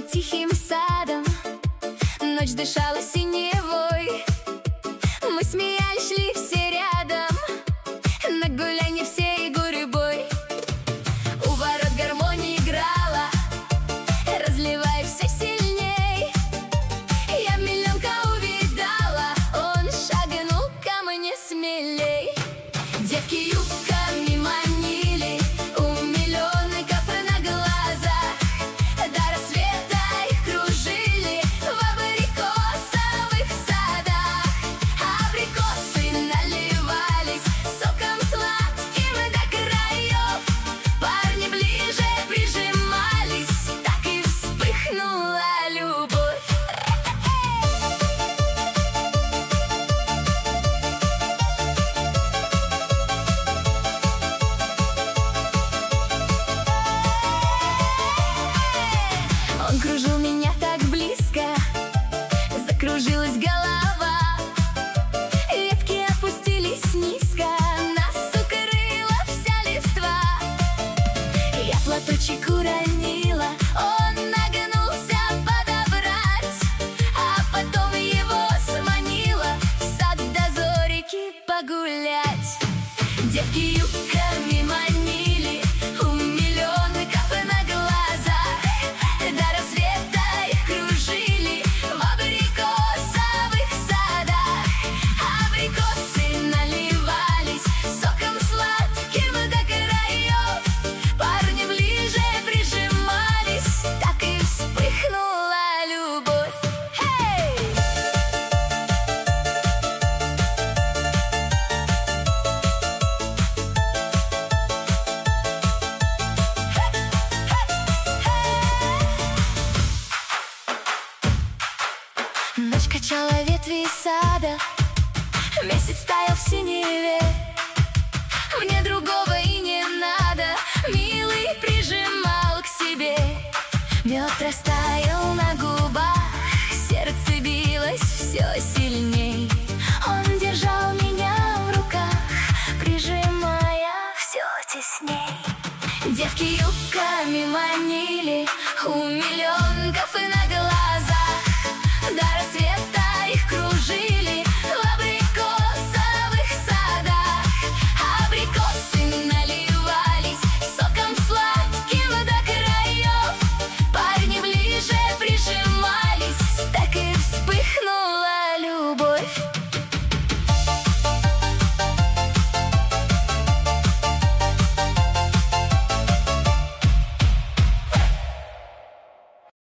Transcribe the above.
тихим садом, ночь дышала синевой. Мы смеялись, шли все рядом, на гулянье всей гурьбой. У ворот гармония играла, разливая все сильней. Я миллионка увидала, он шагнул ко мне смелей. Девки юбками манили, у миллионников на глазах. До рассвета их кружили в абрикосовых садах. Абрикосы наливались соком сладким до краев. Парни ближе прижимались, так и вспыхнула любовь. Он кружил меня так близко, закружилась голова. Ветки опустились низко, нас укрыла вся листва. Я платочек уронила, он нагнулся подобрать, а потом его сманила в сад до зорики погулять. Девки юбками манили, у миллионников на глазах. До рассвета их кружили в абрикосовых садах. Абрикосы наливались соком сладким до краев. Парни ближе прижимались, так и вспыхнула любовь. Ночь качала ветви сада, месяц таял в синеве. Мне другого и не надо, милый прижимал к себе. Мед растаял на губах, сердце билось все сильней. Он держал меня в руках, прижимая все тесней. Девки юбками манили, у миллиона